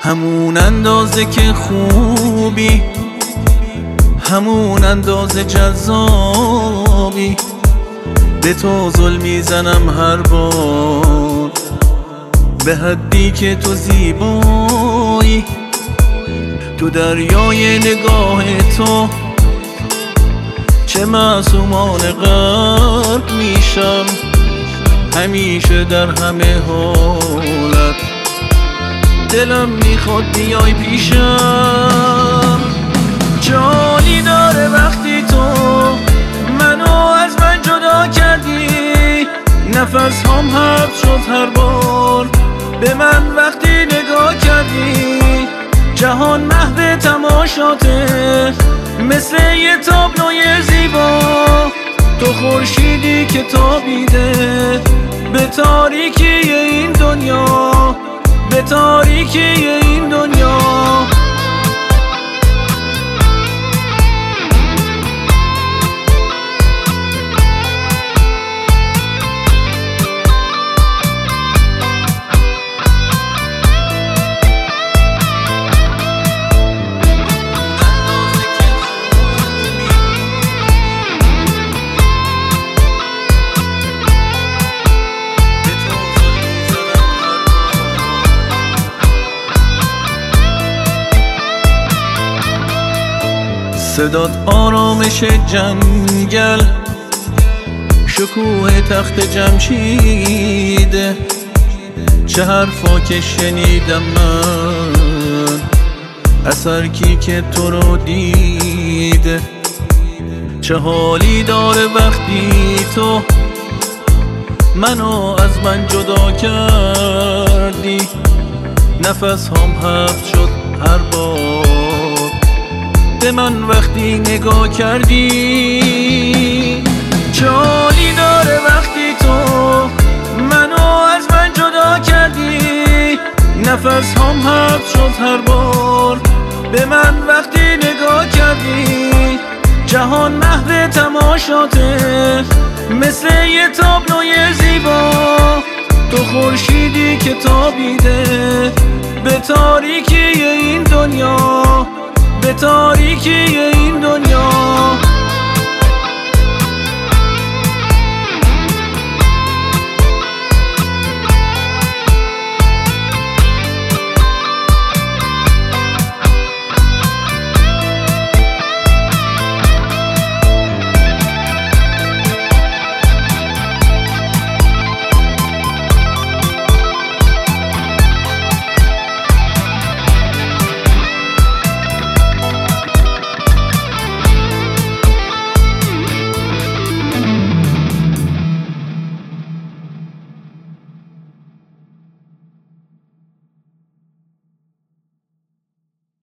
همون اندازه که خوبی، همون اندازه جذابی. به تو ظلم میزنم هر بار، به حدی که تو زیبایی. تو دریای نگاه تو چه معصومانه غرق میشم، همیشه در همه حالت دلم میخواد بیای پیشم. جالی داره وقتی تو منو از من جدا کردی، نفس هم حبس شد هر بار به من وقتی نگاه کردی. جهان محو تماشاته مثل یه تابلوی زیبا، تو خورشیدی که تابیده به تاریکی این دنیا، به تاریکی این دنیا. صدات آرامش جنگل، شکوه تخت جمشیده. چه حرفا که شنیدم من، اثر کی که تو رو دیده. چه حالی داره وقتی تو منو از من جدا کردی، نفس هم حبس شد هر بار به من وقتی نگاه کردی. جالی داره وقتی تو منو از من جدا کردی، نفس هم حبس شد هر بار به من وقتی نگاه کردی. جهان محو تماشاته مثل یه تابلوی زیبا، تو خورشیدی که تابیده به تاریکی این دنیا، به تاریکی این دنیا.